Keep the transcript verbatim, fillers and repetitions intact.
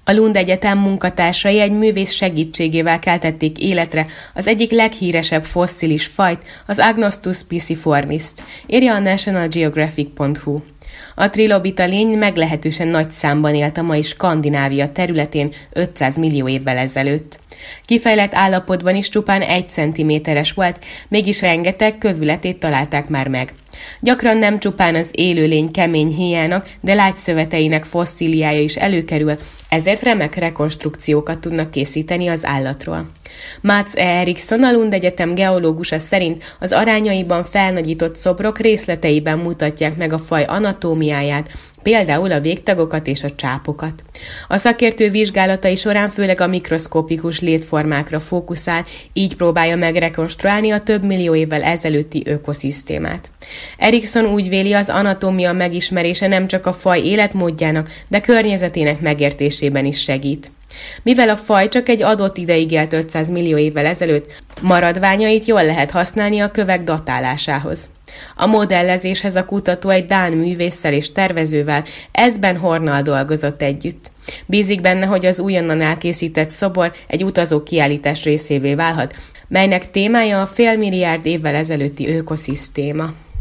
A Lund Egyetem munkatársai egy művész segítségével keltették életre az egyik leghíresebb fosszilis fajt, az Agnostus pisciformist, írja a national geographic pont hu. A trilobita lény meglehetősen nagy számban élt a mai Skandinávia területén ötszáz millió évvel ezelőtt. Kifejlett állapotban is csupán egy centiméteres volt, mégis rengeteg kövületét találták már meg. Gyakran nem csupán az élőlény kemény héjának, de lágy szöveteinek fosszíliája is előkerül, ezért remek rekonstrukciókat tudnak készíteni az állatról. Mats E. Eriksson, a Lund Egyetem geológusa szerint az arányaiban felnagyított szobrok részleteiben mutatják meg a faj anatómiáját, például a végtagokat és a csápokat. A szakértő vizsgálatai során főleg a mikroszkopikus létformákra fókuszál, így próbálja meg rekonstruálni a több millió évvel ezelőtti ökoszisztémát. Eriksson úgy véli, az anatómia megismerése nem csak a faj életmódjának, de környezetének megértésében is segít. Mivel a faj csak egy adott ideig élt ötszáz millió évvel ezelőtt, maradványait jól lehet használni a kövek datálásához. A modellezéshez a kutató egy dán művésszel és tervezővel, Esben Hornnal dolgozott együtt. Bízik benne, hogy az újonnan elkészített szobor egy utazó kiállítás részévé válhat, melynek témája a félmilliárd évvel ezelőtti ökoszisztéma.